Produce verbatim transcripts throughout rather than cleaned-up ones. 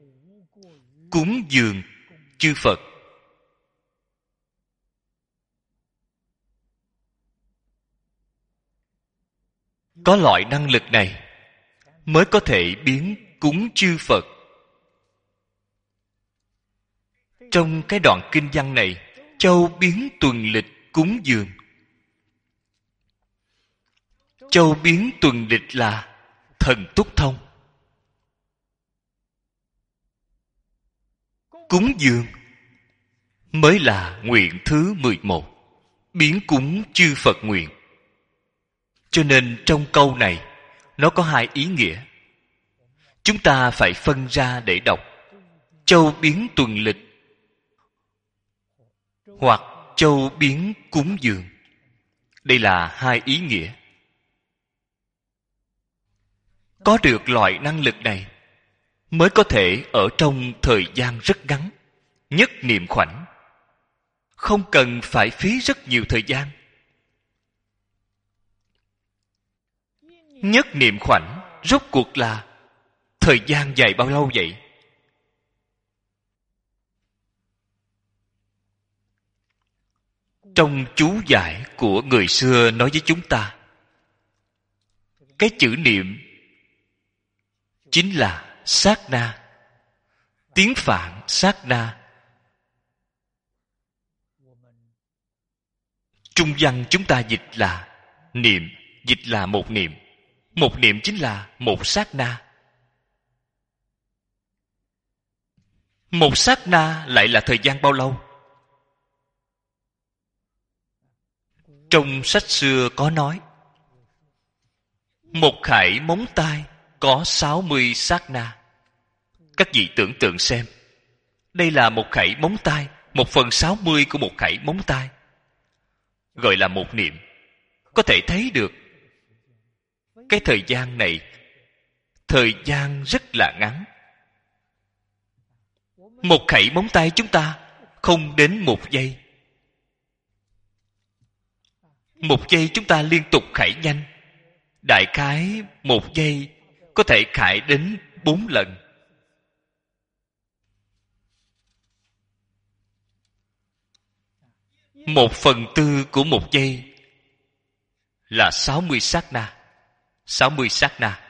cúng dường chư Phật. Có loại năng lực này mới có thể biến cúng chư Phật. Trong cái đoạn kinh văn này, châu biến tuần lịch cúng dường. Châu biến tuần lịch là thần túc thông. Cúng dường mới là nguyện thứ mười một, biến cúng chư Phật nguyện. Cho nên trong câu này, nó có hai ý nghĩa. Chúng ta phải phân ra để đọc. Châu biến tuần lịch hoặc châu biến cúng dường. Đây là hai ý nghĩa. Có được loại năng lực này mới có thể ở trong thời gian rất ngắn, nhất niệm khoảnh, không cần phải phí rất nhiều thời gian. Nhất niệm khoảnh rốt cuộc là thời gian dài bao lâu vậy? Trong chú giải của người xưa nói với chúng ta, cái chữ niệm chính là sát na. Tiếng Phạn sát na. Trung văn chúng ta dịch là niệm, dịch là một niệm. Một niệm chính là một sát na. Một sát na lại là thời gian bao lâu? Trong sách xưa có nói, một khải móng tay có sáu mươi sát na. Các vị tưởng tượng xem, đây là một khải móng tay, một phần sáu mươi của một khải móng tay, gọi là một niệm. Có thể thấy được cái thời gian này, thời gian rất là ngắn. Một khẩy móng tay chúng ta không đến một giây. Một giây chúng ta liên tục khải nhanh, đại khái một giây có thể khải đến bốn lần. Một phần tư của một giây là sáu mươi sát na. Sáu mươi sát na.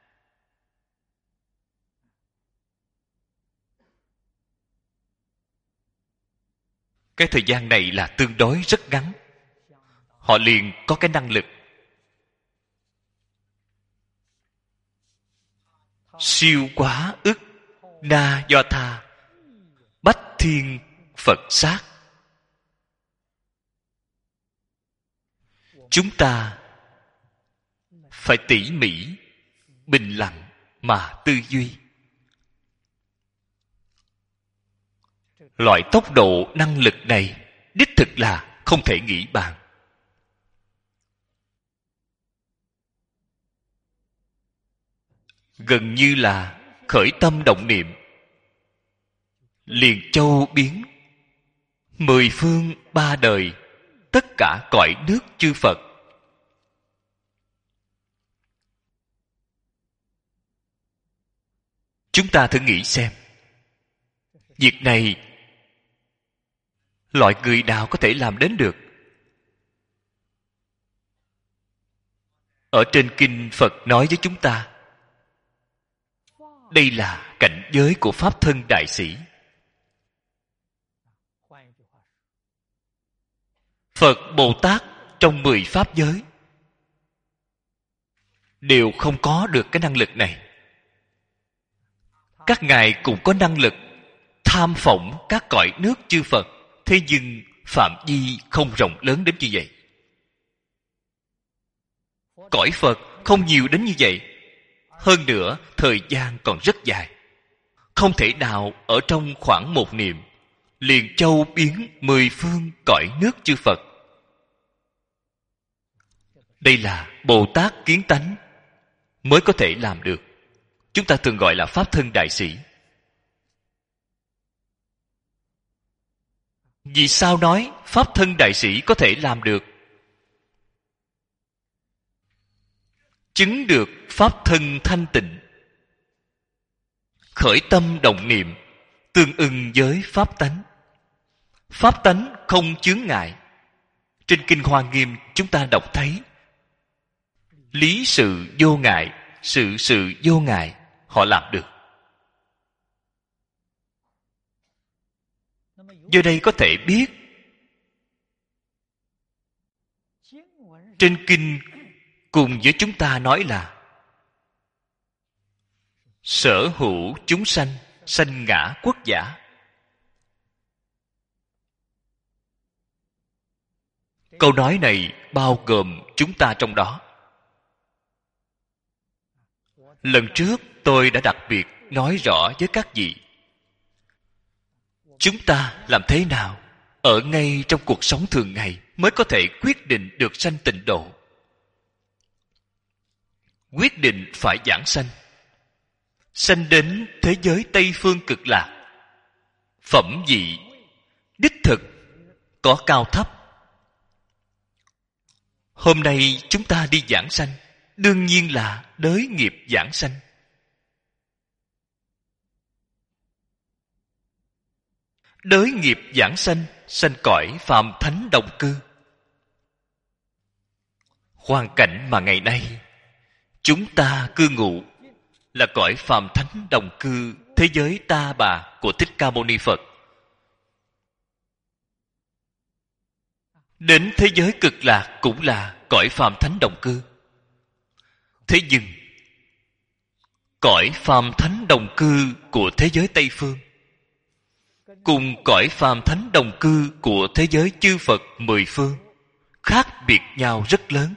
Cái thời gian này là tương đối rất ngắn. Họ liền có cái năng lực siêu quá ức na do tha bách thiên Phật sát. Chúng ta phải tỉ mỉ, bình lặng mà tư duy. Loại tốc độ năng lực này đích thực là không thể nghĩ bàn. Gần như là khởi tâm động niệm, liền châu biến mười phương ba đời, tất cả cõi nước chư Phật. Chúng ta thử nghĩ xem, việc này loại người nào có thể làm đến được? Ở trên kinh Phật nói với chúng ta, đây là cảnh giới của Pháp thân đại sĩ. Phật Bồ Tát trong mười pháp giới đều không có được cái năng lực này. Các ngài cũng có năng lực tham phỏng các cõi nước chư Phật, thế nhưng phạm vi không rộng lớn đến như vậy. Cõi Phật không nhiều đến như vậy. Hơn nữa, thời gian còn rất dài. Không thể nào ở trong khoảng một niệm liền châu biến mười phương cõi nước chư Phật. Đây là Bồ Tát kiến tánh mới có thể làm được. Chúng ta thường gọi là Pháp thân đại sĩ. Vì sao nói Pháp thân đại sĩ có thể làm được? Chứng được Pháp thân thanh tịnh, khởi tâm động niệm tương ưng với pháp tánh. Pháp tánh không chướng ngại. Trên Kinh Hoa Nghiêm chúng ta đọc thấy lý sự vô ngại, sự sự vô ngại, họ làm được. Do đây có thể biết trên kinh cùng với chúng ta nói là sở hữu chúng sanh, sanh ngã quốc giả. Câu nói này bao gồm chúng ta trong đó. Lần trước tôi đã đặc biệt nói rõ với các vị, chúng ta làm thế nào ở ngay trong cuộc sống thường ngày mới có thể quyết định được sanh tịnh độ. Quyết định phải giảng sanh, sanh đến thế giới Tây Phương Cực Lạc. Phẩm vị đích thực có cao thấp. Hôm nay chúng ta đi giảng sanh, đương nhiên là đới nghiệp giảng sanh. Đới nghiệp giảng sanh, sanh cõi phàm thánh đồng cư. Hoàn cảnh mà ngày nay chúng ta cư ngụ là cõi phàm thánh đồng cư, thế giới Ta Bà của Thích Ca Mâu Ni Phật. Đến thế giới Cực Lạc cũng là cõi phàm thánh đồng cư. Thế nhưng cõi phàm thánh đồng cư của thế giới Tây Phương cùng cõi phàm thánh đồng cư của thế giới chư Phật mười phương khác biệt nhau rất lớn.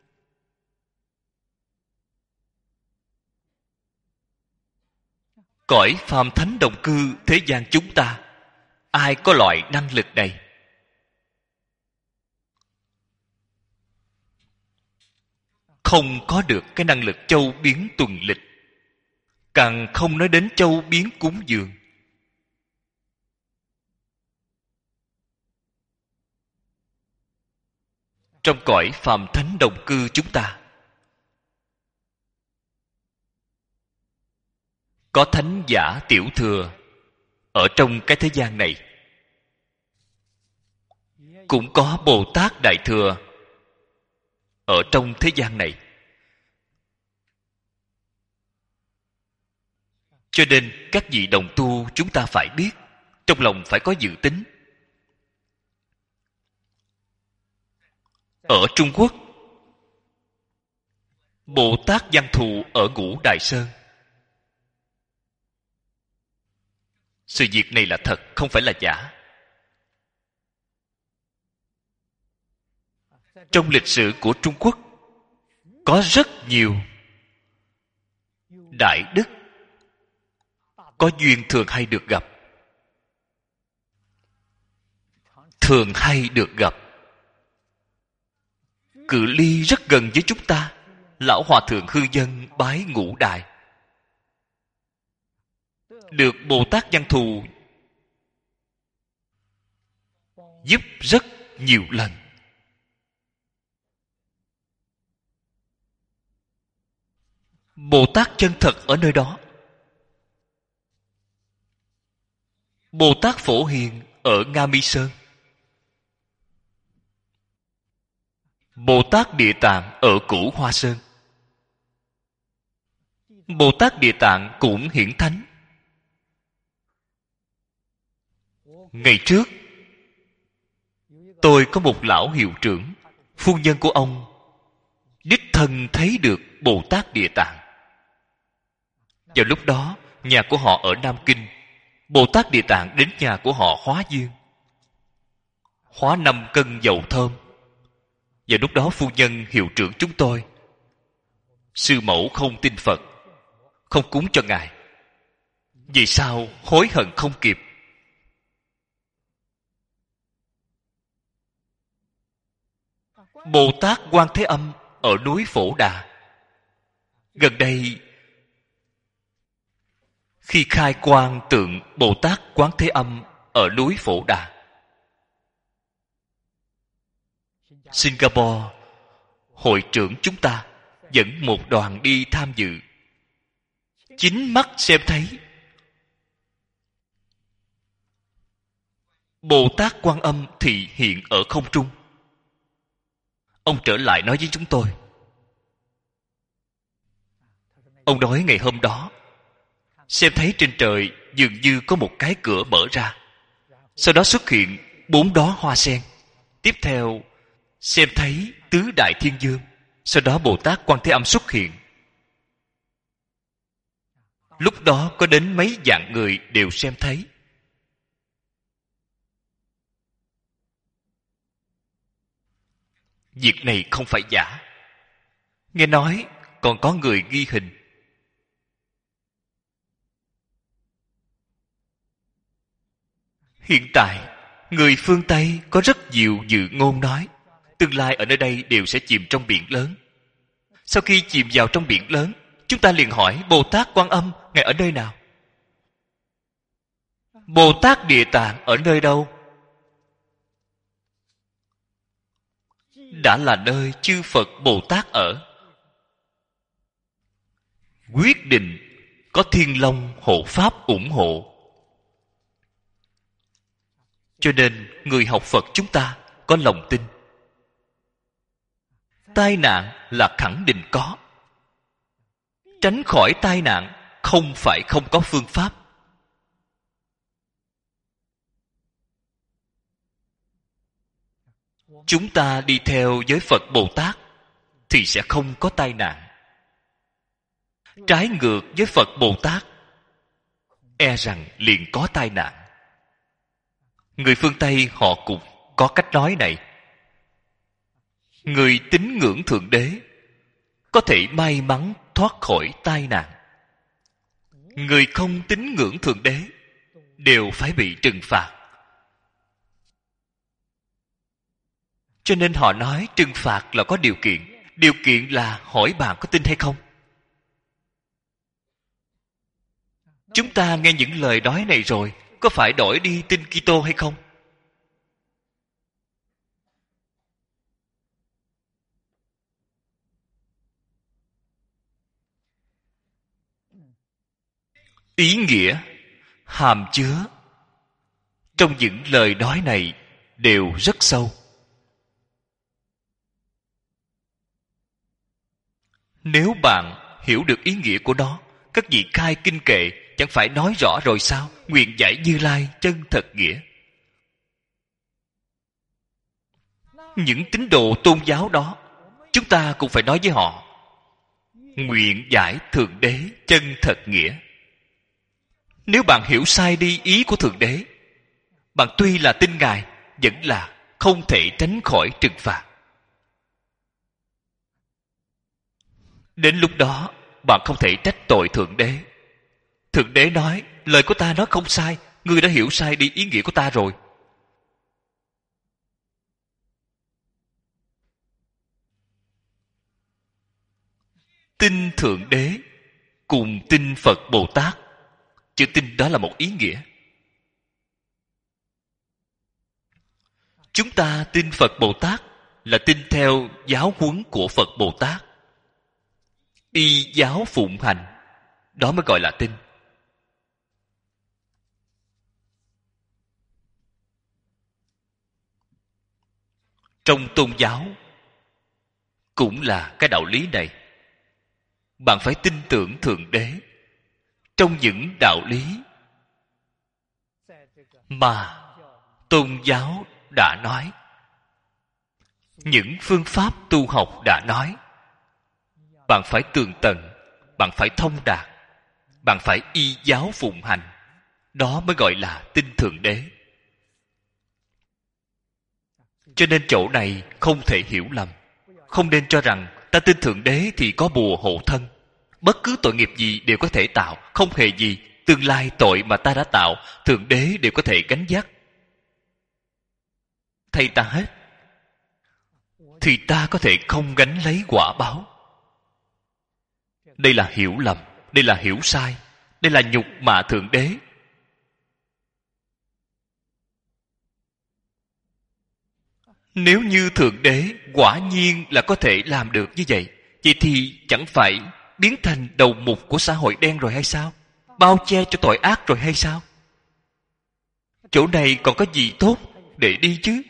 Cõi phàm thánh đồng cư thế gian chúng ta, ai có loại năng lực này? Không có được cái năng lực châu biến tuần lịch, càng không nói đến châu biến cúng dường. Trong cõi phàm thánh đồng cư chúng ta có thánh giả tiểu thừa ở trong cái thế gian này, cũng có Bồ Tát Đại Thừa ở trong thế gian này. Cho nên các vị đồng tu chúng ta phải biết, trong lòng phải có dự tính. Ở Trung Quốc, Bồ Tát Văn Thù ở Ngũ Đài Sơn. Sự việc này là thật, không phải là giả. Trong lịch sử của Trung Quốc có rất nhiều đại đức có duyên thường hay được gặp. Thường hay được gặp. Cự ly rất gần với chúng ta. Lão Hòa Thượng Hư Dân bái Ngũ Đài, được Bồ Tát Văn Thù giúp rất nhiều lần. Bồ Tát chân thật ở nơi đó. Bồ Tát Phổ Hiền ở Nga Mi Sơn. Bồ Tát Địa Tạng ở Cửu Hoa Sơn. Bồ Tát Địa Tạng cũng hiển thánh. Ngày trước tôi có một lão hiệu trưởng, phu nhân của ông đích thân thấy được Bồ Tát Địa Tạng. Vào lúc đó nhà của họ ở Nam Kinh, Bồ Tát Địa Tạng đến nhà của họ hóa duyên, hóa năm cân dầu thơm. Và lúc đó phu nhân hiệu trưởng chúng tôi, sư mẫu không tin Phật, không cúng cho ngài. Vì sao hối hận không kịp? Bồ Tát Quan Thế Âm ở núi Phổ Đà. Gần đây, khi khai quang tượng Bồ Tát Quán Thế Âm ở núi Phổ Đà, Singapore, hội trưởng chúng ta dẫn một đoàn đi tham dự. Chính mắt xem thấy Bồ Tát Quan Âm thì hiện ở không trung. Ông trở lại nói với chúng tôi. Ông nói ngày hôm đó xem thấy trên trời dường như có một cái cửa mở ra, sau đó xuất hiện bốn đóa hoa sen. Tiếp theo xem thấy tứ đại thiên dương, sau đó Bồ Tát Quan Thế Âm xuất hiện. Lúc đó có đến mấy vạn người đều xem thấy. Việc này không phải giả. Nghe nói còn có người ghi hình. Hiện tại người phương Tây có rất nhiều dự ngôn nói tương lai ở nơi đây đều sẽ chìm trong biển lớn. Sau khi chìm vào trong biển lớn, chúng ta liền hỏi Bồ Tát Quan Âm ngài ở nơi nào? Bồ Tát Địa Tạng ở nơi đâu? Đã là nơi chư Phật Bồ Tát ở. Quyết định có Thiên Long hộ pháp ủng hộ. Cho nên người học Phật chúng ta có lòng tin. Tai nạn là khẳng định có. Tránh khỏi tai nạn không phải không có phương pháp. Chúng ta đi theo với Phật Bồ Tát thì sẽ không có tai nạn. Trái ngược với Phật Bồ Tát, e rằng liền có tai nạn. Người phương Tây họ cũng có cách nói này. Người tín ngưỡng Thượng Đế có thể may mắn thoát khỏi tai nạn. Người không tín ngưỡng Thượng Đế đều phải bị trừng phạt. Cho nên họ nói trừng phạt là có điều kiện. Điều kiện là hỏi bạn có tin hay không. Chúng ta nghe những lời nói này rồi, có phải đổi đi tin Kitô hay không? Ý nghĩa hàm chứa trong những lời nói này đều rất sâu. Nếu bạn hiểu được ý nghĩa của nó, các vị khai kinh kệ chẳng phải nói rõ rồi sao? Nguyện giải Như Lai chân thật nghĩa. Những tín đồ tôn giáo đó, chúng ta cũng phải nói với họ nguyện giải Thượng Đế chân thật nghĩa. Nếu bạn hiểu sai đi ý của Thượng Đế, bạn tuy là tin Ngài vẫn là không thể tránh khỏi trừng phạt. Đến lúc đó bạn không thể trách tội Thượng Đế. Thượng Đế nói lời của ta nói không sai, ngươi đã hiểu sai đi ý nghĩa của ta rồi. Tin Thượng Đế cùng tin Phật Bồ Tát, chữ tin đó là một ý nghĩa. Chúng ta tin Phật Bồ Tát là tin theo giáo huấn của Phật Bồ Tát, y giáo phụng hành, đó mới gọi là tin. Trong tôn giáo cũng là cái đạo lý này. Bạn phải tin tưởng Thượng Đế trong những đạo lý mà tôn giáo đã nói, những phương pháp tu học đã nói. Bạn phải tường tận, bạn phải thông đạt, bạn phải y giáo phụng hành, đó mới gọi là tin Thượng Đế. Cho nên chỗ này không thể hiểu lầm. Không nên cho rằng ta tin Thượng Đế thì có bùa hộ thân. Bất cứ tội nghiệp gì đều có thể tạo, không hề gì. Tương lai tội mà ta đã tạo, Thượng Đế đều có thể gánh vác thay ta hết. Thì ta có thể không gánh lấy quả báo. Đây là hiểu lầm, đây là hiểu sai, đây là nhục mạ Thượng Đế. Nếu như Thượng Đế quả nhiên là có thể làm được như vậy, vậy thì chẳng phải biến thành đầu mục của xã hội đen rồi hay sao? Bao che cho tội ác rồi hay sao? chỗ này còn có gì tốt để đi chứ?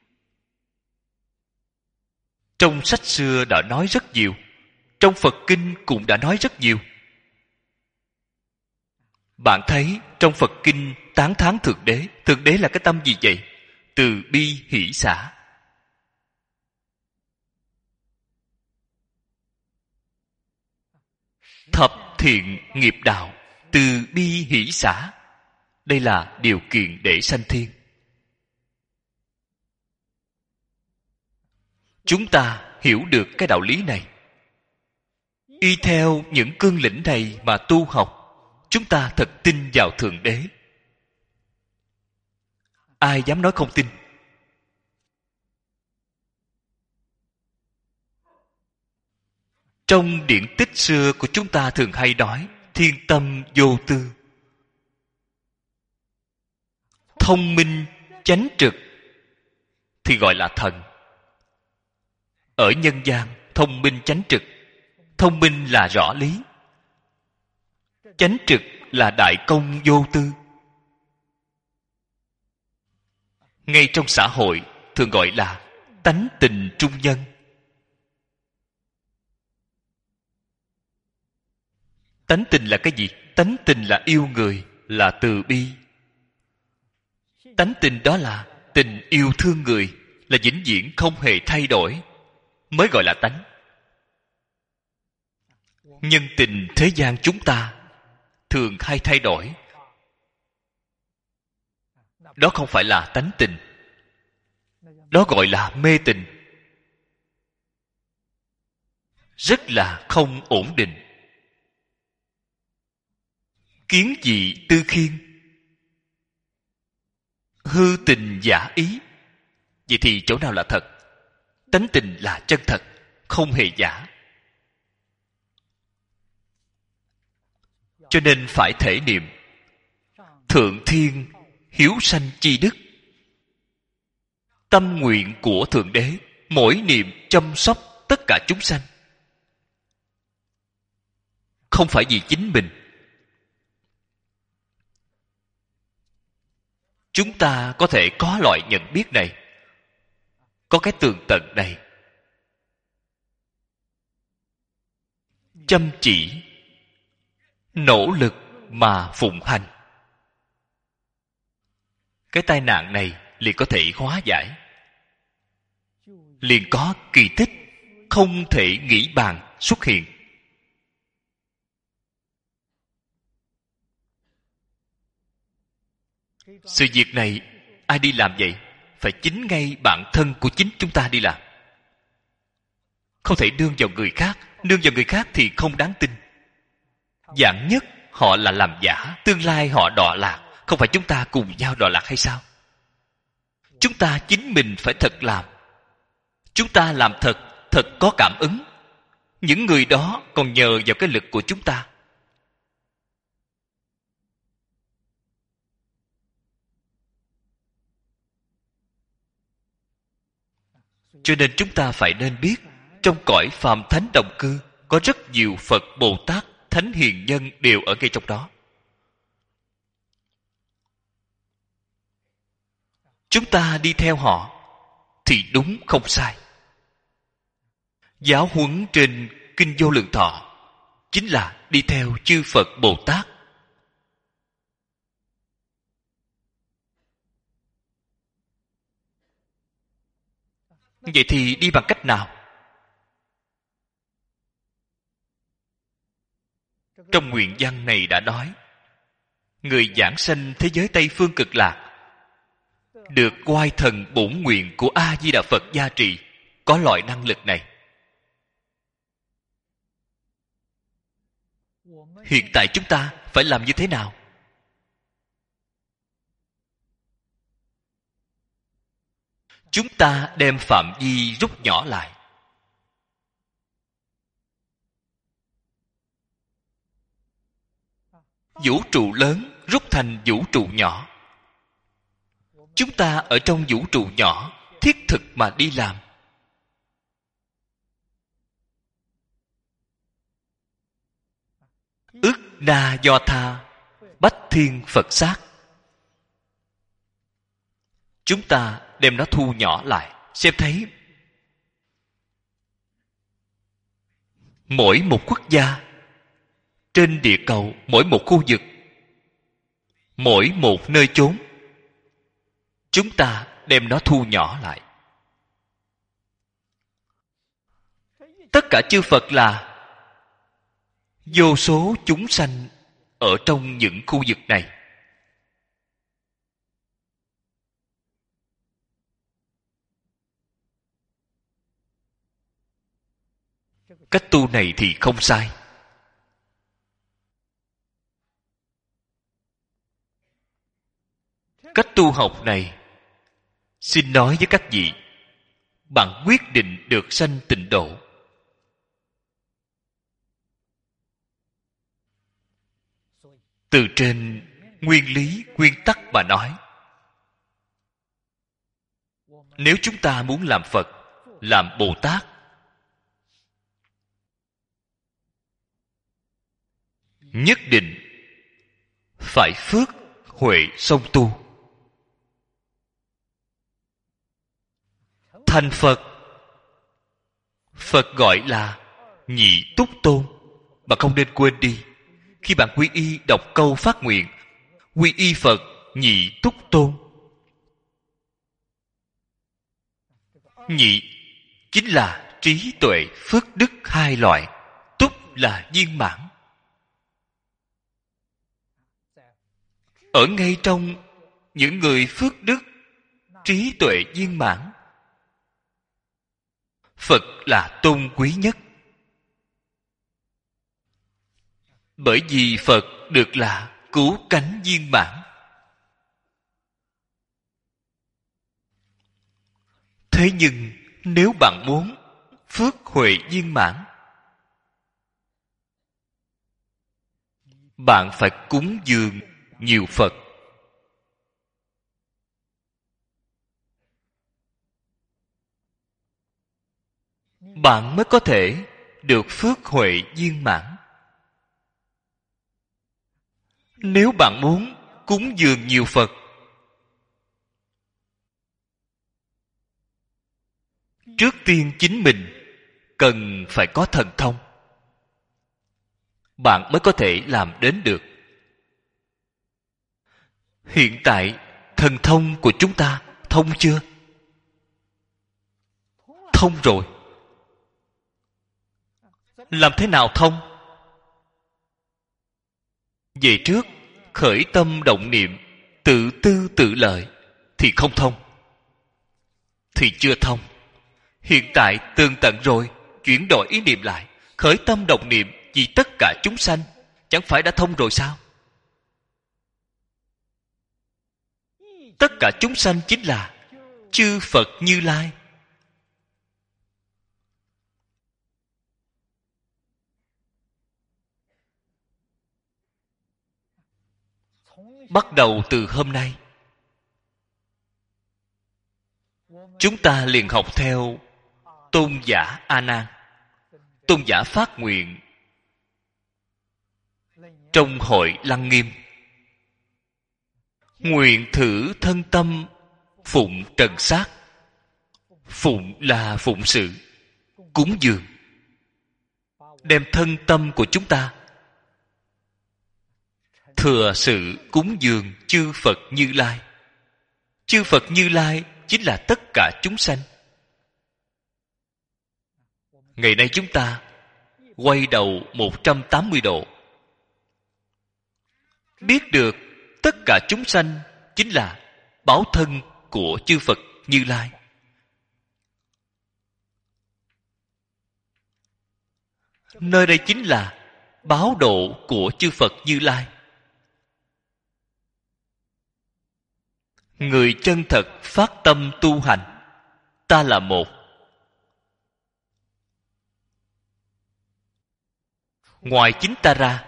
Trong sách xưa đã nói rất nhiều, trong Phật Kinh cũng đã nói rất nhiều. Bạn thấy trong Phật Kinh tán thán Thượng Đế. Thượng Đế là cái tâm gì vậy? Từ bi hỷ xả. Thập thiện nghiệp đạo, từ bi hỷ xả. Đây là điều kiện để sanh thiên. Chúng ta hiểu được cái đạo lý này, y theo những cương lĩnh này mà tu học, chúng ta thật tin vào Thượng Đế. Ai dám nói không tin? Trong điển tích xưa của chúng ta thường hay nói thiên tâm vô tư, thông minh chánh trực thì gọi là thần. Ở nhân gian, thông minh chánh trực, thông minh là rõ lý, chánh trực là đại công vô tư. Ngay trong xã hội thường gọi là tánh tình trung nhân. Tánh tình là cái gì? Tánh tình là yêu người, là từ bi. Tánh tình đó là tình yêu thương người, là vĩnh viễn không hề thay đổi, mới gọi là tánh. Nhân tình thế gian chúng ta thường hay thay đổi, đó không phải là tánh tình, đó gọi là mê tình, rất là không ổn định. Kiến dị tư khiên, hư tình giả ý. Vậy thì chỗ nào là thật? Tánh tình là chân thật, không hề giả. Cho nên phải thể niệm thượng thiên hiếu sanh chi đức. Tâm nguyện của Thượng Đế mỗi niệm chăm sóc tất cả chúng sanh, không phải vì chính mình. Chúng ta có thể có loại nhận biết này, có cái tường tận này, chăm chỉ nỗ lực mà phụng hành, cái tai nạn này liền có thể hóa giải, liền có kỳ tích không thể nghĩ bàn xuất hiện. Sự việc này ai đi làm vậy? Phải chính ngay bản thân của chính chúng ta đi làm. Không thể nương vào người khác. Nương vào người khác thì không đáng tin. Dạng nhất họ là làm giả, tương lai họ đọa lạc. Không phải chúng ta cùng nhau đọa lạc hay sao? Chúng ta chính mình phải thật làm. Chúng ta làm thật, thật có cảm ứng. Những người đó còn nhờ vào cái lực của chúng ta. Cho nên chúng ta phải nên biết, trong cõi phàm thánh đồng cư có rất nhiều Phật, Bồ Tát, Thánh Hiền Nhân đều ở ngay trong đó. Chúng ta đi theo họ thì đúng không sai. Giáo huấn trên Kinh Vô Lượng Thọ chính là đi theo chư Phật, Bồ Tát. Vậy thì đi bằng cách nào? Trong nguyện văn này đã nói, người giảng sanh thế giới Tây Phương Cực Lạc được oai thần bổn nguyện của A Di Đà Phật gia trì, có loại năng lực này. Hiện tại chúng ta phải làm như thế nào? Chúng ta đem phạm vi rút nhỏ lại. Vũ trụ lớn rút thành vũ trụ nhỏ. Chúng ta ở trong vũ trụ nhỏ thiết thực mà đi làm. Ức na do tha, bách thiên Phật sát. chúng ta đem nó thu nhỏ lại, xem thấy mỗi một quốc gia trên địa cầu, mỗi một khu vực, mỗi một nơi chốn, chúng ta đem nó thu nhỏ lại. Tất cả chư Phật là vô số chúng sanh ở trong những khu vực này. Cách tu này thì không sai. Cách tu học này, xin nói với các vị, bạn quyết định được sanh tịnh độ. Từ trên nguyên lý, nguyên tắc mà nói, nếu chúng ta muốn làm Phật, làm Bồ Tát, nhất định phải phước huệ song tu. Thành Phật, Phật gọi là nhị túc tôn. Bạn không nên quên đi. Khi bạn quy y đọc câu phát nguyện, quy y Phật nhị túc tôn. Nhị chính là trí tuệ phước đức hai loại, túc là viên mãn. Ở ngay trong những người phước đức, trí tuệ viên mãn, Phật là tôn quý nhất. Bởi vì Phật được là cứu cánh viên mãn. Thế nhưng nếu bạn muốn phước huệ viên mãn, bạn phải cúng dường nhiều Phật. Bạn mới có thể được phước huệ viên mãn. Nếu bạn muốn cúng dường nhiều Phật, trước tiên chính mình cần phải có thần thông, bạn mới có thể làm đến được. Hiện tại thần thông của chúng ta thông chưa? Thông rồi. Làm thế nào thông? Về trước khởi tâm động niệm, tự tư tự lợi thì không thông, thì chưa thông. Hiện tại tường tận rồi, chuyển đổi ý niệm lại, khởi tâm động niệm vì tất cả chúng sanh, chẳng phải đã thông rồi sao? Tất cả chúng sanh chính là chư Phật Như Lai. Bắt đầu từ hôm nay, chúng ta liền học theo tôn giả A Nan. Tôn giả phát nguyện trong hội Lăng Nghiêm, nguyện thử thân tâm phụng trần sát. Phụng là phụng sự, cúng dường. Đem thân tâm của chúng ta thừa sự cúng dường chư Phật Như Lai. Chư Phật Như Lai chính là tất cả chúng sanh. Ngày nay chúng ta quay đầu một trăm tám mươi độ, biết được tất cả chúng sanh chính là báo thân của chư Phật Như Lai. Nơi đây chính là báo độ của chư Phật Như Lai. Người chân thật phát tâm tu hành, ta là một. Ngoài chính ta ra,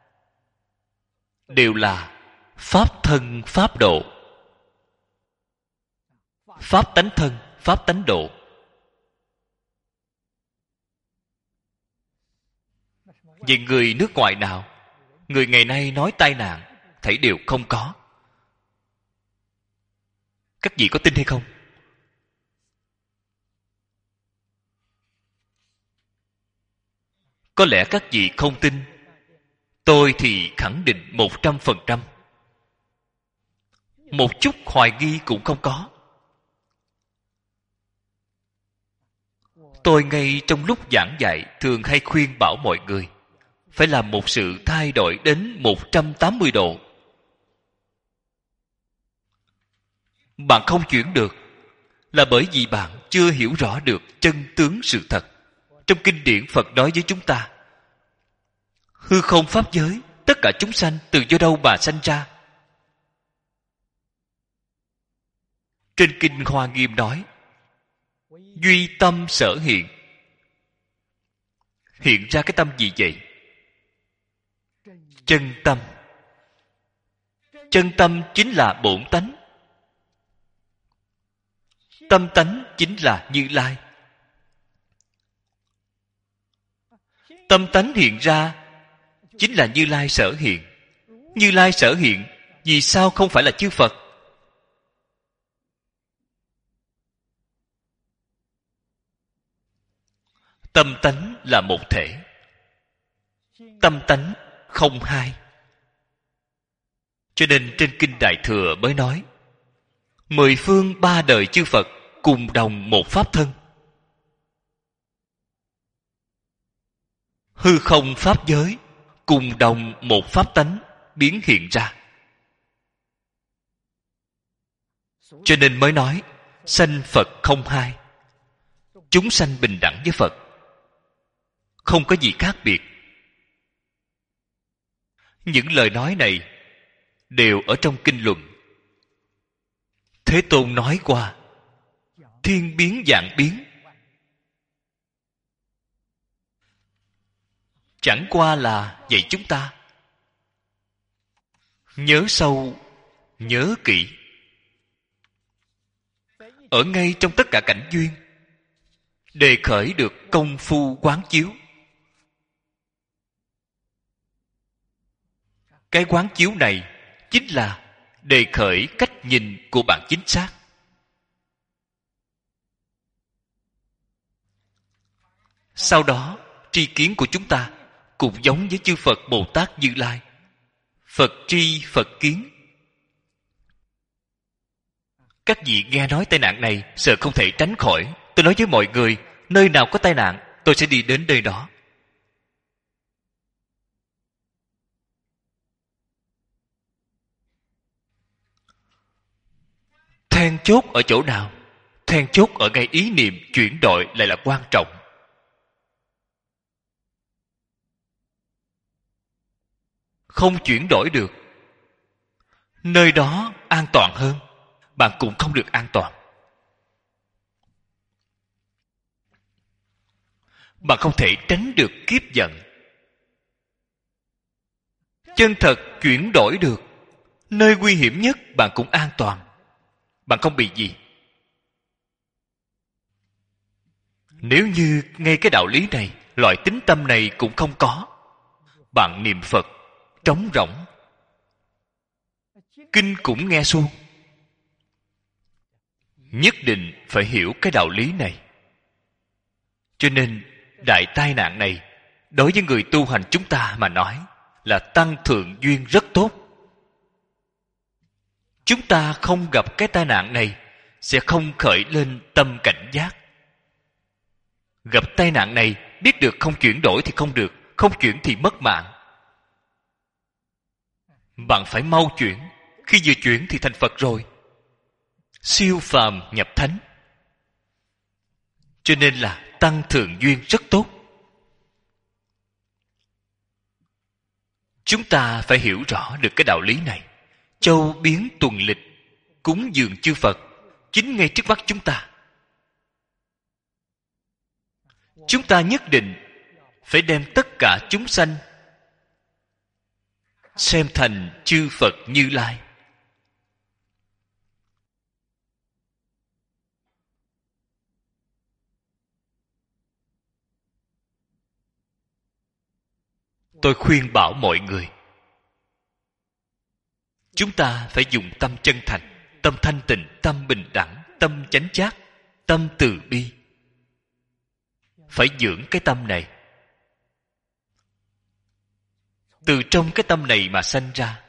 đều là pháp thân pháp độ. Pháp tánh thân, pháp tánh độ. Về người nước ngoài nào, người ngày nay nói tai nạn, thảy đều không có. Các vị có tin hay không? Có lẽ các vị không tin. Tôi thì khẳng định một trăm phần trăm. Một chút hoài nghi cũng không có. Tôi ngay trong lúc giảng dạy thường hay khuyên bảo mọi người phải làm một sự thay đổi đến một trăm tám mươi độ. Bạn không chuyển được là bởi vì bạn chưa hiểu rõ được chân tướng sự thật. Trong kinh điển Phật nói với chúng ta, hư không pháp giới, tất cả chúng sanh từ do đâu mà sanh ra. Trên kinh Hoa Nghiêm nói, duy tâm sở hiện. Hiện ra cái tâm gì vậy? Chân tâm. Chân tâm chính là bổn tánh. Tâm tánh chính là Như Lai. Tâm tánh hiện ra chính là Như Lai sở hiện. Như Lai sở hiện, vì sao không phải là chư Phật? Tâm tánh là một thể. Tâm tánh không hai. Cho nên trên kinh Đại Thừa mới nói, mười phương ba đời chư Phật cùng đồng một pháp thân. Hư không pháp giới cùng đồng một pháp tánh biến hiện ra. Cho nên mới nói sanh Phật không hai. Chúng sanh bình đẳng với Phật, không có gì khác biệt. Những lời nói này đều ở trong kinh luận. Thế Tôn nói qua, thiên biến vạn biến, chẳng qua là dạy chúng ta nhớ sâu, nhớ kỹ. Ở ngay trong tất cả cảnh duyên đề khởi được công phu quán chiếu. Cái quán chiếu này chính là đề khởi cách nhìn của bạn chính xác. Sau đó tri kiến của chúng ta cũng giống với chư Phật Bồ Tát Như Lai. Phật tri Phật kiến. Các vị nghe nói tai nạn này sợ không thể tránh khỏi. Tôi nói với mọi người, nơi nào có tai nạn tôi sẽ đi đến nơi đó. Then chốt ở chỗ nào? Then chốt ở ngay ý niệm chuyển đổi lại là quan trọng. Không chuyển đổi được, nơi đó an toàn hơn, bạn cũng không được an toàn. Bạn không thể tránh được kiếp giận. Chân thật chuyển đổi được, nơi nguy hiểm nhất bạn cũng an toàn. Bạn không bị gì. Nếu như ngay cái đạo lý này, loại tín tâm này cũng không có, bạn niệm Phật trống rỗng, kinh cũng nghe suông. Nhất định phải hiểu cái đạo lý này. Cho nên đại tai nạn này đối với người tu hành chúng ta mà nói là tăng thượng duyên rất tốt. Chúng ta không gặp cái tai nạn này sẽ không khởi lên tâm cảnh giác. Gặp tai nạn này biết được không chuyển đổi thì không được, không chuyển thì mất mạng. Bạn phải mau chuyển. Khi vừa chuyển thì thành Phật rồi, siêu phàm nhập thánh. Cho nên là tăng thượng duyên rất tốt. Chúng ta phải hiểu rõ được cái đạo lý này. Châu biến tuần lịch, cúng dường chư Phật chính ngay trước mắt chúng ta. Chúng ta nhất định phải đem tất cả chúng sanh xem thành chư Phật Như Lai. Tôi khuyên bảo mọi người, chúng ta phải dùng tâm chân thành, tâm thanh tịnh, tâm bình đẳng, tâm chánh giác, tâm từ bi. Phải dưỡng cái tâm này. Từ trong cái tâm này mà sanh ra.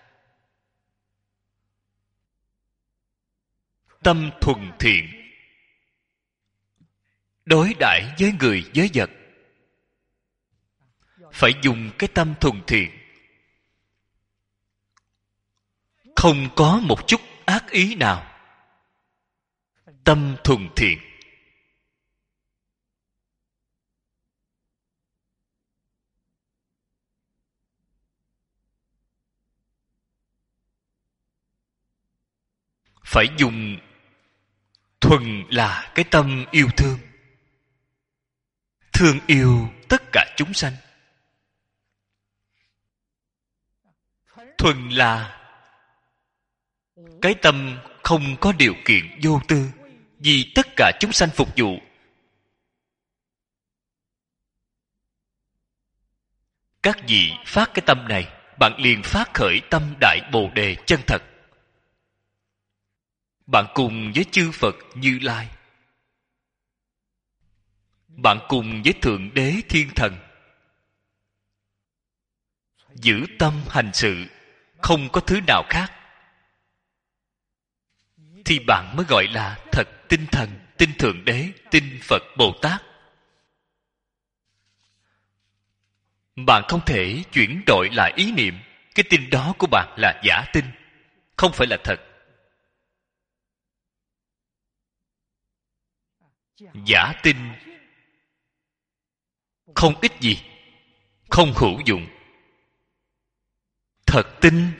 Tâm thuần thiện. Đối đãi với người với vật, phải dùng cái tâm thuần thiện. Không có một chút ác ý nào. Tâm thuần thiện. Phải dùng thuần là cái tâm yêu thương. Thương yêu tất cả chúng sanh. Thuần là cái tâm không có điều kiện vô tư, vì tất cả chúng sanh phục vụ. Các vị phát cái tâm này, bạn liền phát khởi tâm đại bồ đề chân thật. Bạn cùng với chư Phật Như Lai, bạn cùng với Thượng Đế Thiên Thần, giữ tâm hành sự, không có thứ nào khác, thì bạn mới gọi là thật tin Thần, tin Thượng Đế, tin Phật Bồ Tát. Bạn không thể chuyển đổi lại ý niệm. Cái tin đó của bạn là giả tin, không phải là thật. Giả tin không ích gì, không hữu dụng. Thật tin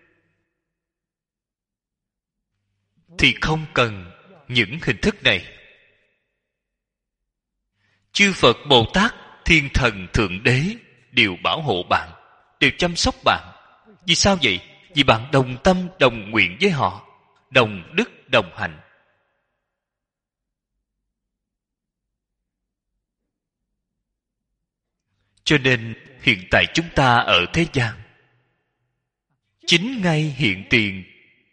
thì không cần những hình thức này. Chư Phật Bồ Tát, Thiên Thần, Thượng Đế đều bảo hộ bạn, đều chăm sóc bạn. Vì sao vậy? Vì bạn đồng tâm đồng nguyện với họ, đồng đức đồng hạnh. Cho nên hiện tại chúng ta ở thế gian, chính ngay hiện tiền,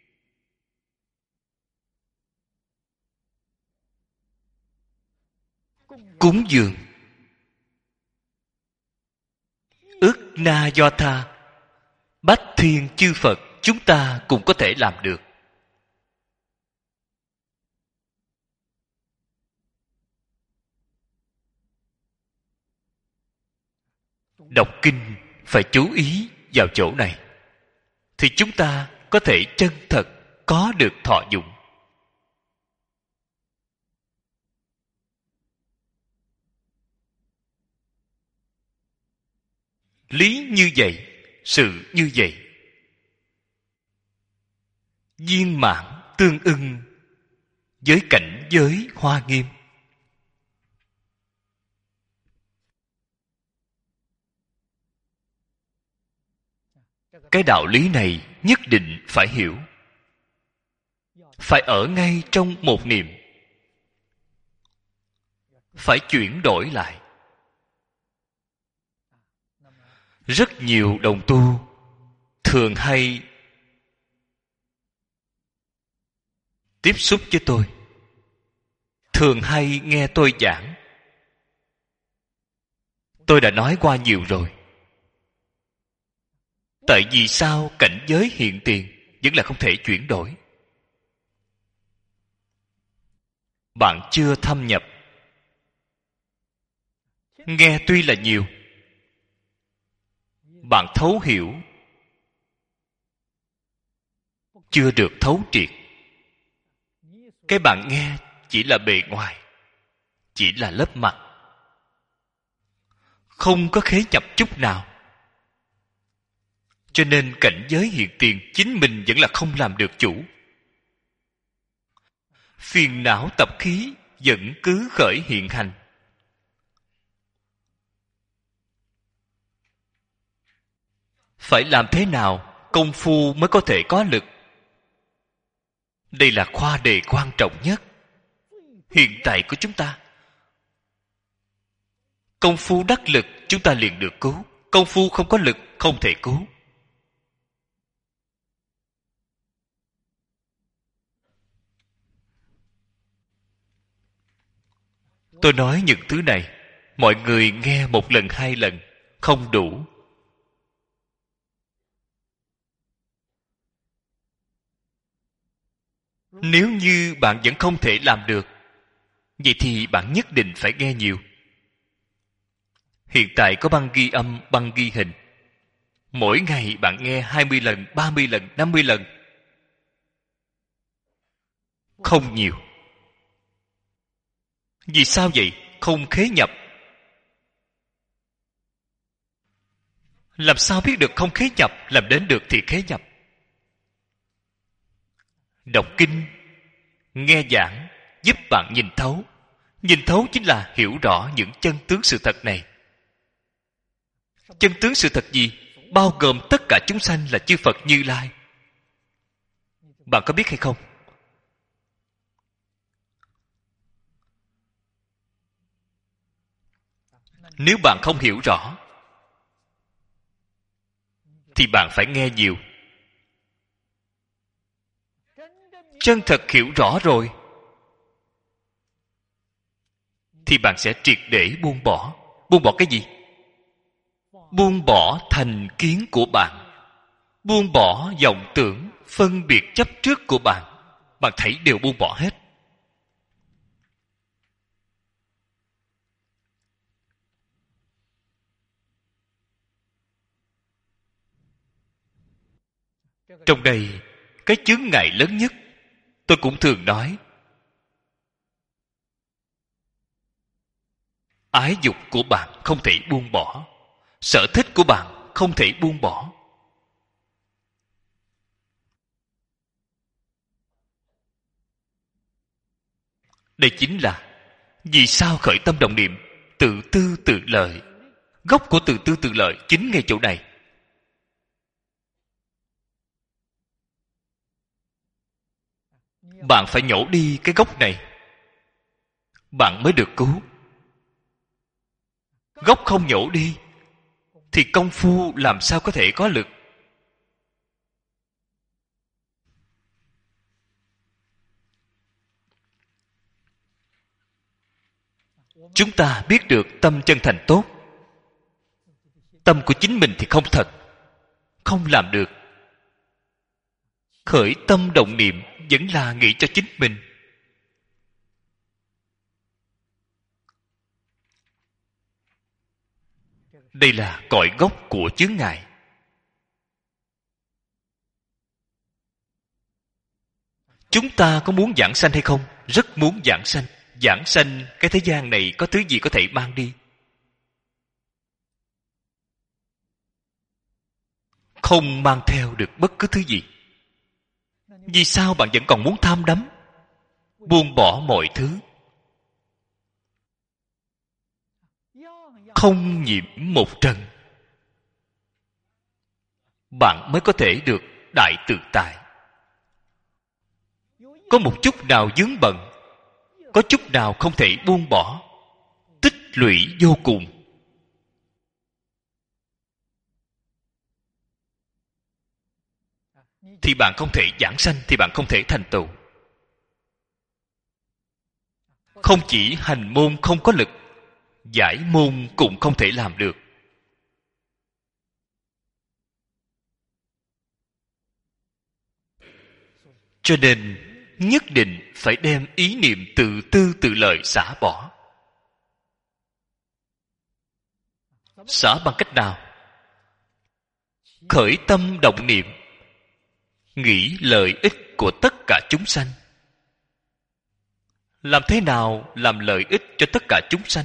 cúng dường ức na do tha, bách thiên chư Phật, chúng ta cũng có thể làm được. Đọc kinh phải chú ý vào chỗ này, thì chúng ta có thể chân thật có được thọ dụng. Lý như vậy, sự như vậy, viên mãn tương ưng với cảnh giới hoa nghiêm. Cái đạo lý này nhất định phải hiểu, phải ở ngay trong một niệm, phải chuyển đổi lại. Rất nhiều đồng tu thường hay tiếp xúc với tôi, thường hay nghe tôi giảng. Tôi đã nói qua nhiều rồi. Tại vì sao cảnh giới hiện tiền vẫn là không thể chuyển đổi? Bạn chưa thâm nhập. Nghe tuy là nhiều, bạn thấu hiểu chưa được thấu triệt. Cái bạn nghe chỉ là bề ngoài, chỉ là lớp mặt, không có khế nhập chút nào. Cho nên cảnh giới hiện tiền chính mình vẫn là không làm được chủ. Phiền não tập khí vẫn cứ khởi hiện hành. Phải làm thế nào công phu mới có thể có lực? Đây là khoa đề quan trọng nhất hiện tại của chúng ta. Công phu đắc lực chúng ta liền được cứu. Công phu không có lực không thể cứu. Tôi nói những thứ này, mọi người nghe một lần hai lần không đủ. Nếu như bạn vẫn không thể làm được, vậy thì bạn nhất định phải nghe nhiều. Hiện tại có băng ghi âm, băng ghi hình. Mỗi ngày bạn nghe hai mươi lần, ba mươi lần, năm mươi lần. Không nhiều. Vì sao vậy? Không khế nhập. Làm sao biết được không khế nhập? Làm đến được thì khế nhập. Đọc kinh, nghe giảng giúp bạn nhìn thấu. Nhìn thấu chính là hiểu rõ những chân tướng sự thật này. Chân tướng sự thật gì? Bao gồm tất cả chúng sanh là chư Phật Như Lai. Bạn có biết hay không? Nếu bạn không hiểu rõ thì bạn phải nghe nhiều. Chân thật hiểu rõ rồi thì bạn sẽ triệt để buông bỏ. Buông bỏ cái gì? Buông bỏ thành kiến của bạn, buông bỏ vọng tưởng phân biệt chấp trước của bạn. Bạn thấy đều buông bỏ hết. Trong đây, cái chướng ngại lớn nhất, tôi cũng thường nói, ái dục của bạn không thể buông bỏ, sở thích của bạn không thể buông bỏ. Đây chính là vì sao khởi tâm động niệm tự tư tự lợi. Gốc của tự tư tự lợi chính ngay chỗ này. Bạn phải nhổ đi cái gốc này, bạn mới được cứu. Gốc không nhổ đi thì công phu làm sao có thể có lực. Chúng ta biết được tâm chân thành tốt. Tâm của chính mình thì không thật, không làm được. Khởi tâm động niệm vẫn là nghĩ cho chính mình. Đây là cội gốc của chướng ngại. Chúng ta có muốn giảng sanh hay không? Rất muốn giảng sanh. Giảng sanh, cái thế gian này có thứ gì có thể mang đi? Không mang theo được bất cứ thứ gì. Vì sao bạn vẫn còn muốn tham đắm? Buông bỏ mọi thứ. Không nhiễm một trần, bạn mới có thể được đại tự tại. Có một chút nào vướng bận, có chút nào không thể buông bỏ, tích lũy vô cùng. Thì bạn không thể giảng sanh, thì bạn không thể thành tựu. Không chỉ hành môn không có lực, giải môn cũng không thể làm được. Cho nên nhất định phải đem ý niệm tự tư tự lợi xả bỏ. Xả bằng cách nào? Khởi tâm động niệm, nghĩ lợi ích của tất cả chúng sanh. Làm thế nào làm lợi ích cho tất cả chúng sanh?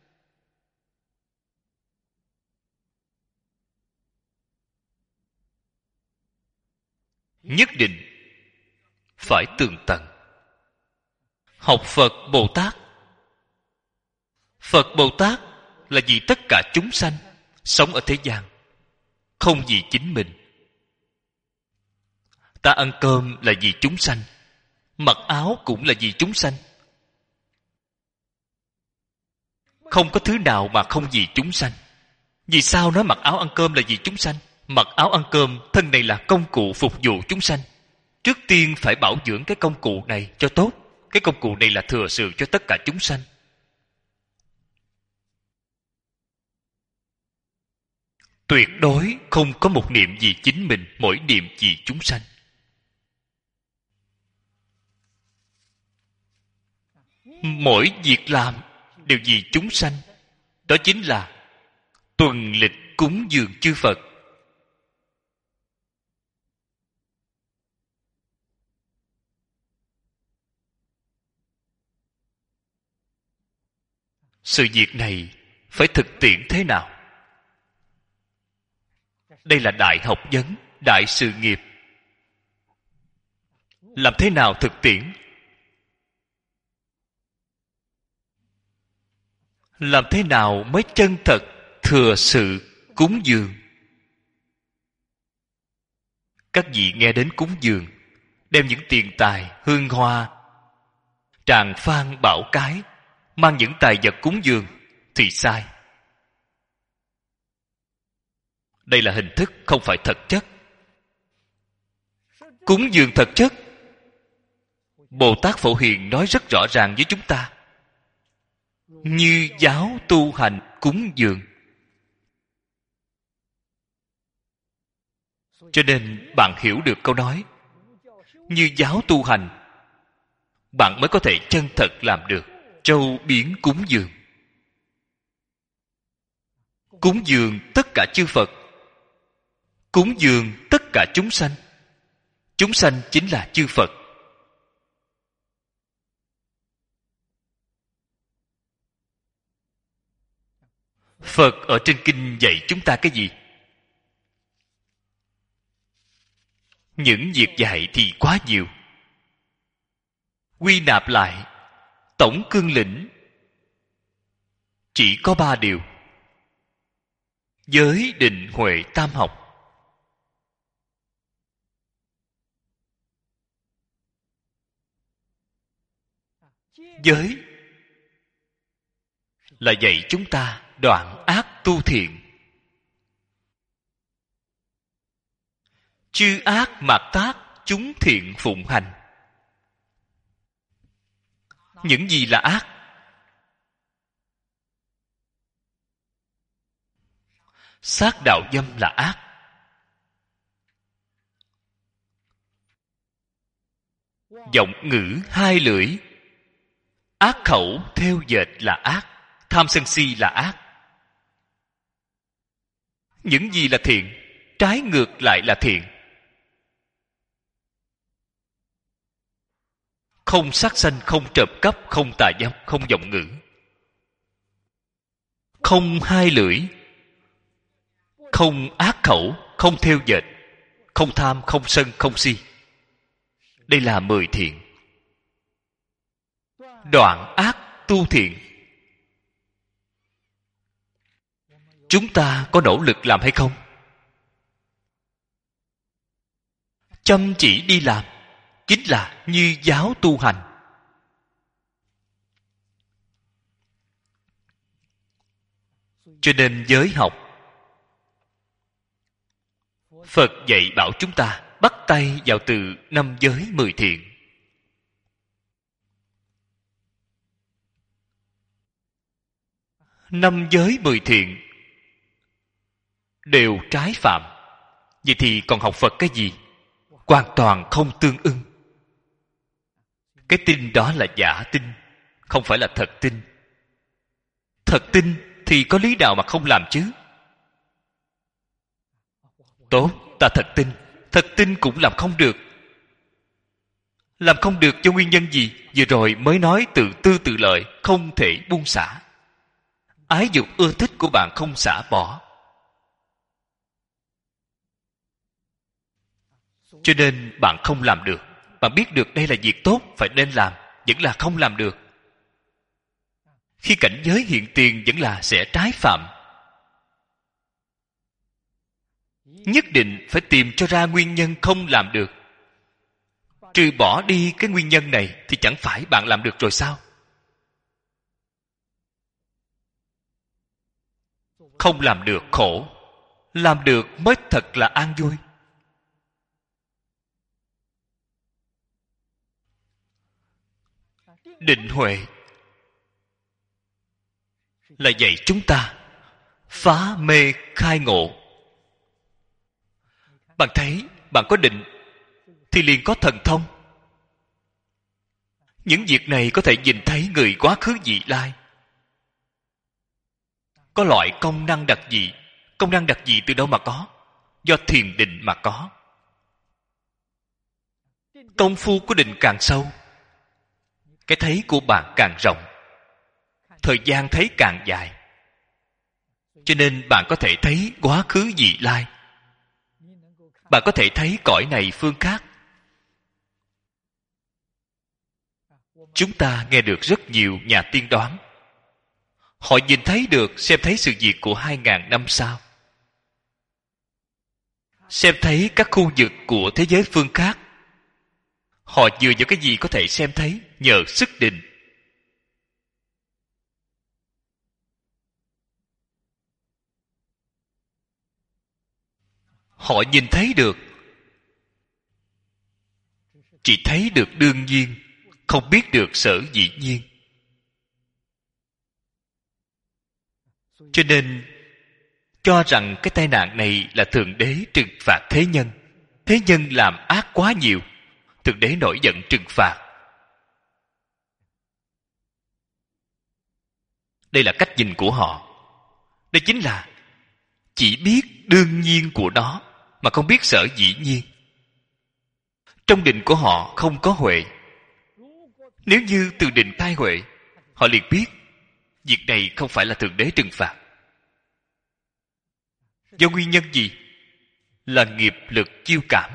Nhất định phải tường tận. Học Phật Bồ Tát. Phật Bồ Tát là vì tất cả chúng sanh sống ở thế gian, không vì chính mình. Ta ăn cơm là vì chúng sanh, mặc áo cũng là vì chúng sanh. Không có thứ nào mà không vì chúng sanh. Vì sao nói mặc áo ăn cơm là vì chúng sanh? Mặc áo ăn cơm, thân này là công cụ phục vụ chúng sanh. Trước tiên phải bảo dưỡng cái công cụ này cho tốt. Cái công cụ này là thừa sự cho tất cả chúng sanh. tuyệt đối không có một niệm vì chính mình, mỗi niệm vì chúng sanh. Mỗi việc làm đều vì chúng sanh. Đó chính là tuần lịch cúng dường chư Phật. Sự việc này phải thực tiễn thế nào? Đây là đại học vấn, đại sự nghiệp. Làm thế nào thực tiễn? Làm thế nào mới chân thật thừa sự cúng dường? Các vị nghe đến cúng dường, đem những tiền tài, hương hoa, tràng phan bảo cái, mang những tài vật cúng dường thì sai. Đây là hình thức, không phải thật chất. Cúng dường thật chất, Bồ Tát Phổ Hiền nói rất rõ ràng với chúng ta. Như giáo tu hành cúng dường. Cho nên bạn hiểu được câu nói như giáo tu hành, bạn mới có thể chân thật làm được trâu biến cúng dường. Cúng dường tất cả chư Phật, cúng dường tất cả chúng sanh. Chúng sanh chính là chư Phật. Phật ở trên kinh dạy chúng ta cái gì? Những việc dạy thì quá nhiều. Quy nạp lại, tổng cương lĩnh chỉ có ba điều: giới, định, huệ, tam học. Giới là dạy chúng ta đoạn ác tu thiện. Chư ác mạt tác, chúng thiện phụng hành. Những gì là ác? Sát đạo dâm là ác. Giọng ngữ hai lưỡi, ác khẩu thêu dệt là ác. Tham sân si là ác. Những gì là thiện? Trái ngược lại là thiện. Không sát sanh, không trộm cắp, không tà dâm, không giọng ngữ, không hai lưỡi, không ác khẩu, không thêu dệt, không tham, không sân, không si. Đây là mười thiện. Đoạn ác tu thiện. Chúng ta có nỗ lực làm hay không? Chăm chỉ đi làm chính là như giáo tu hành. Cho nên giới học, Phật dạy bảo chúng ta bắt tay vào từ năm giới mười thiện. Năm giới mười thiện đều trái phạm. Vậy thì còn học Phật cái gì? Hoàn toàn không tương ưng. Cái tin đó là giả tin, không phải là thật tin. Thật tin thì có lý nào mà không làm chứ? Tốt, ta thật tin. Thật tin cũng làm không được. Làm không được cho nguyên nhân gì? Vừa rồi mới nói tự tư tự lợi, không thể buông xả. Ái dục ưa thích của bạn không xả bỏ. Cho nên bạn không làm được. Bạn biết được đây là việc tốt, phải nên làm, vẫn là không làm được. Khi cảnh giới hiện tiền vẫn là sẽ trái phạm. Nhất định phải tìm cho ra nguyên nhân không làm được. Trừ bỏ đi cái nguyên nhân này thì chẳng phải bạn làm được rồi sao? Không làm được khổ, làm được mới thật là an vui. Định huệ là dạy chúng ta phá mê khai ngộ. Bạn thấy, bạn có định thì liền có thần thông. Những việc này có thể nhìn thấy người quá khứ vị lai. Có loại công năng đặc dị. Công năng đặc dị từ đâu mà có? Do thiền định mà có. Công phu của định càng sâu, cái thấy của bạn càng rộng, thời gian thấy càng dài. Cho nên bạn có thể thấy quá khứ vị lai. Bạn có thể thấy cõi này phương khác. Chúng ta nghe được rất nhiều nhà tiên đoán. Họ nhìn thấy được, xem thấy sự việc của hai ngàn năm sau. Xem thấy các khu vực của thế giới phương khác. Họ dựa vào cái gì có thể xem thấy? Nhờ sức định. Họ nhìn thấy được, chỉ thấy được đương nhiên, không biết được sở dĩ nhiên. Cho nên cho rằng cái tai nạn này là Thượng Đế trừng phạt thế nhân. Thế nhân làm ác quá nhiều, Thượng Đế nổi giận trừng phạt. Đây là cách nhìn của họ. Đây chính là chỉ biết đương nhiên của nó mà không biết sở dĩ nhiên. Trong định của họ không có huệ. Nếu như từ định khai huệ, họ liền biết việc này không phải là Thượng Đế trừng phạt. Do nguyên nhân gì? Là nghiệp lực chiêu cảm.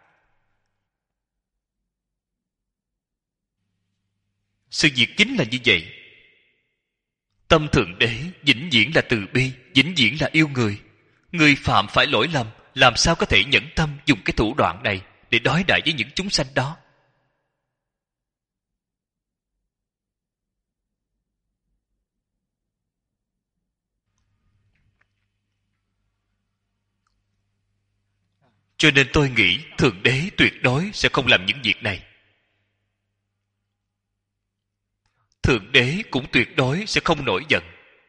Sự việc chính là như vậy. Tâm Thượng Đế vĩnh viễn là từ bi, vĩnh viễn là yêu người. Người phạm phải lỗi lầm, làm sao có thể nhẫn tâm dùng cái thủ đoạn này để đối đãi với những chúng sanh đó? Cho nên tôi nghĩ Thượng Đế tuyệt đối sẽ không làm những việc này. Thượng Đế cũng tuyệt đối sẽ không nổi giận.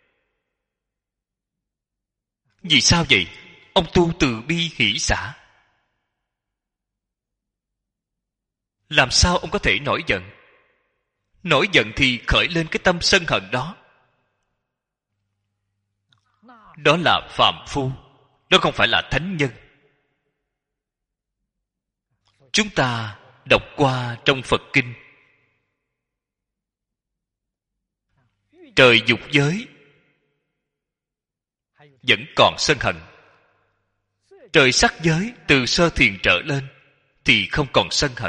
Vì sao vậy? Ông tu từ bi hỷ xả. Làm sao ông có thể nổi giận? Nổi giận thì khởi lên cái tâm sân hận đó. Đó là phàm phu. Đó không phải là thánh nhân. Chúng ta đọc qua trong Phật Kinh. Trời dục giới vẫn còn sân hận. Trời sắc giới từ sơ thiền trở lên thì không còn sân hận.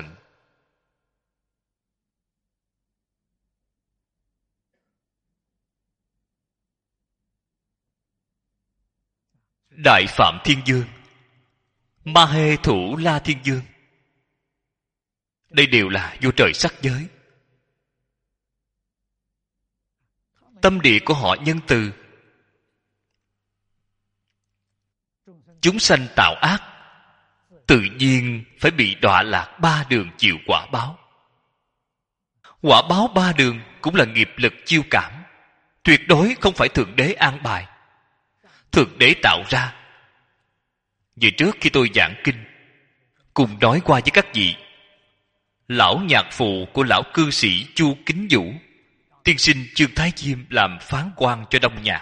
Đại Phạm Thiên Dương, Ma Hê Thủ La Thiên Dương, đây đều là vô trời sắc giới. Tâm địa của họ nhân từ. Chúng sanh tạo ác, tự nhiên phải bị đọa lạc ba đường chịu quả báo. Quả báo ba đường cũng là nghiệp lực chiêu cảm, tuyệt đối không phải Thượng Đế an bài, Thượng Đế tạo ra. Vì trước khi tôi giảng kinh, cùng nói qua với các vị, lão nhạc phụ của lão cư sĩ Chu Kính Vũ, tiên sinh Chương Thái Diêm làm phán quan cho Đông Nhạc.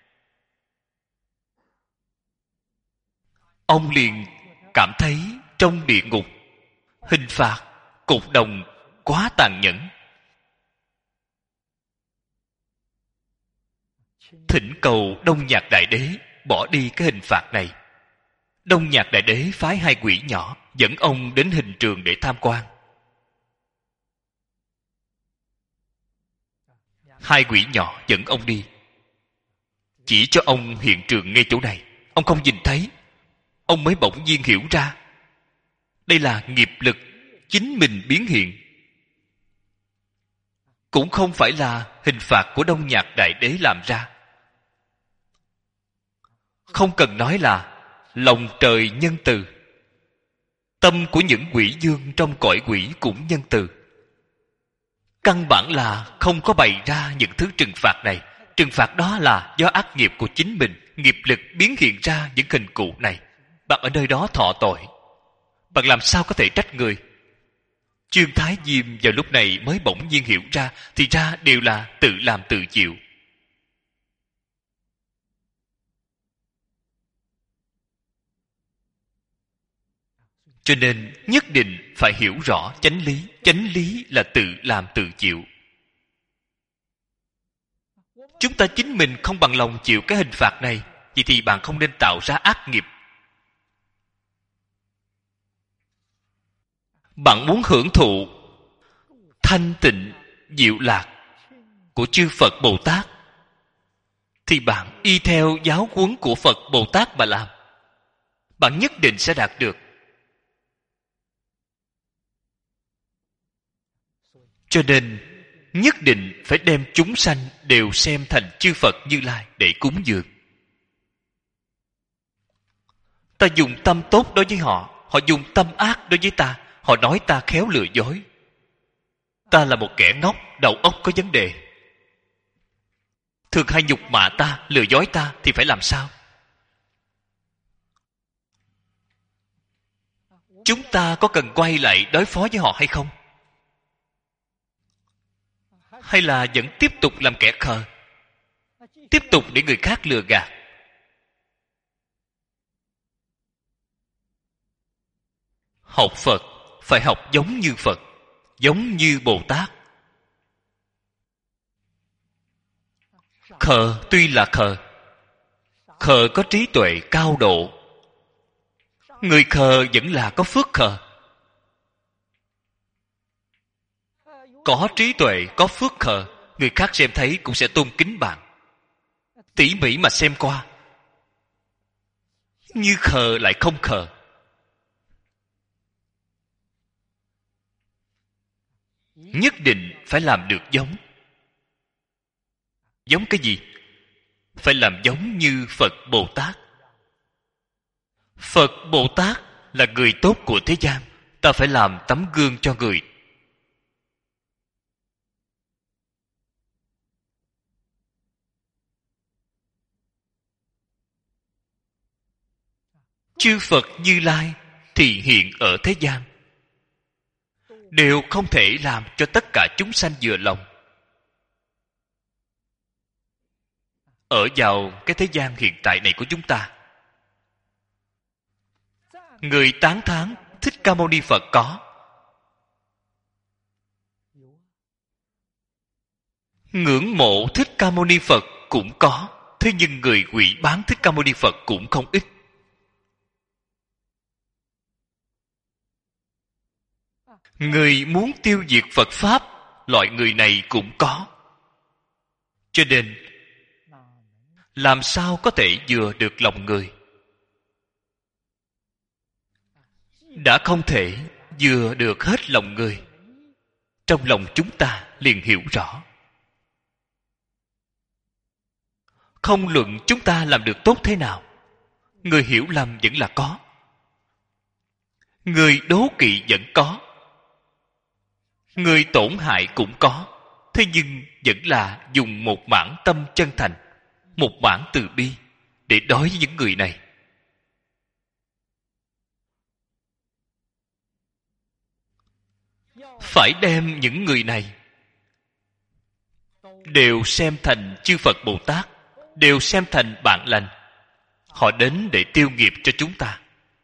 Ông liền cảm thấy trong địa ngục hình phạt cột đồng quá tàn nhẫn, thỉnh cầu Đông Nhạc Đại Đế bỏ đi cái hình phạt này. Đông Nhạc Đại Đế phái hai quỷ nhỏ dẫn ông đến hình trường để tham quan. Hai quỷ nhỏ dẫn ông đi, chỉ cho ông hiện trường ngay chỗ này. Ông không nhìn thấy, ông mới bỗng nhiên hiểu ra đây là nghiệp lực chính mình biến hiện, cũng không phải là hình phạt của Đông Nhạc Đại Đế làm ra. Không cần nói là lòng trời nhân từ, tâm của những quỷ dương trong cõi quỷ cũng nhân từ. Căn bản là không có bày ra những thứ trừng phạt này. Trừng phạt đó là do ác nghiệp của chính mình, nghiệp lực biến hiện ra những hình cụ này. Bạn ở nơi đó thọ tội. Bạn làm sao có thể trách người? Trương Thái Diêm vào lúc này mới bỗng nhiên hiểu ra, thì ra đều là tự làm tự chịu. Cho nên nhất định phải hiểu rõ chánh lý. Chánh lý là tự làm tự chịu. Chúng ta chính mình không bằng lòng chịu cái hình phạt này, vậy thì bạn không nên tạo ra ác nghiệp. Bạn muốn hưởng thụ thanh tịnh diệu lạc của chư Phật Bồ Tát, thì bạn y theo giáo huấn của Phật Bồ Tát mà làm, bạn nhất định sẽ đạt được. Cho nên nhất định phải đem chúng sanh đều xem thành chư Phật Như Lai để cúng dường. Ta dùng tâm tốt đối với họ, họ dùng tâm ác đối với ta. Họ nói ta khéo lừa dối, ta là một kẻ ngốc, đầu óc có vấn đề, thường hay nhục mạ ta, lừa dối ta, thì phải làm sao? Chúng ta có cần quay lại đối phó với họ hay không? Hay là vẫn tiếp tục làm kẻ khờ, tiếp tục để người khác lừa gạt? Học Phật phải học giống như Phật, giống như Bồ Tát. Khờ tuy là khờ, khờ có trí tuệ cao độ. Người khờ vẫn là có phước khờ. Có trí tuệ, có phước khờ, người khác xem thấy cũng sẽ tôn kính bạn. Tỉ mỉ mà xem qua, như khờ lại không khờ. Nhất định phải làm được giống. Giống cái gì? Phải làm giống như Phật Bồ Tát. Phật Bồ Tát là người tốt của thế gian, ta phải làm tấm gương cho người. Chư Phật Như Lai thì hiện ở thế gian, đều không thể làm cho tất cả chúng sanh vừa lòng. Ở vào cái thế gian hiện tại này của chúng ta, người tán thán Thích Ca Mâu Ni Phật có, ngưỡng mộ Thích Ca Mâu Ni Phật cũng có. Thế nhưng người hủy bán Thích Ca Mâu Ni Phật cũng không ít. Người muốn tiêu diệt Phật Pháp, loại người này cũng có. Cho nên làm sao có thể vừa được lòng người? Đã không thể vừa được hết lòng người, trong lòng chúng ta liền hiểu rõ. Không luận chúng ta làm được tốt thế nào, người hiểu lầm vẫn là có, người đố kỵ vẫn có, người tổn hại cũng có. Thế nhưng vẫn là dùng một mảng tâm chân thành, một mảng từ bi để đối với những người này. Phải đem những người này đều xem thành chư Phật Bồ Tát, đều xem thành bạn lành. Họ đến để tiêu nghiệp cho chúng ta.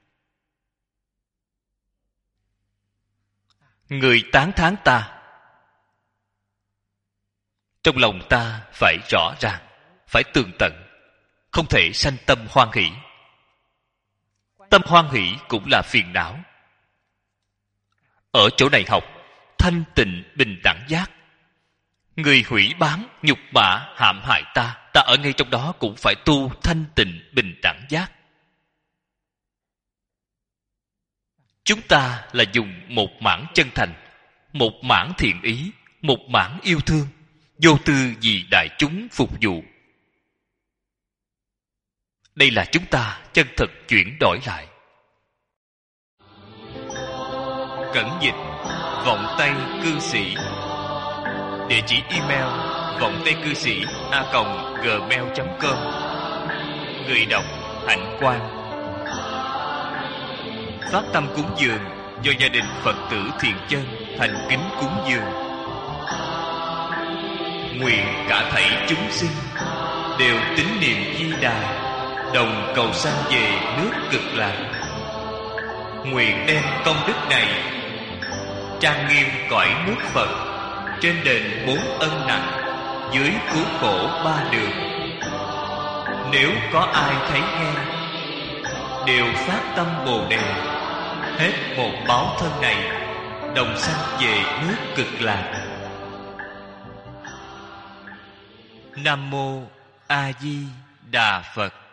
Người tán thán ta, trong lòng ta phải rõ ràng, phải tường tận, không thể sanh tâm hoan hỷ. Tâm hoan hỷ cũng là phiền não. Ở chỗ này học thanh tịnh bình đẳng giác. Người hủy bán, nhục mạ, hãm hại ta, ta ở ngay trong đó cũng phải tu thanh tịnh bình đẳng giác. Chúng ta là dùng một mảng chân thành, một mảng thiện ý, một mảng yêu thương, vô tư vì đại chúng phục vụ. Đây là chúng ta chân thực chuyển đổi lại. Cẩn dịch vọng tây cư sĩ. Địa chỉ email vọng tây cư sĩ a còng gmail chấm com. Người đọc Hạnh Quang. phát tâm cúng dường do gia đình Phật tử thiện chân thành kính cúng dường. Nguyện cả thảy chúng sinh đều tín niệm Di Đà, đồng cầu sanh về nước Cực Lạc. Nguyện đem công đức này trang nghiêm cõi nước Phật, trên đền bốn ân nặng, dưới cứu khổ ba đường. Nếu có ai thấy nghe, đều phát tâm Bồ Đề, hết một báo thân này, đồng sanh về nước Cực Lạc. Nam mô A Di Đà Phật.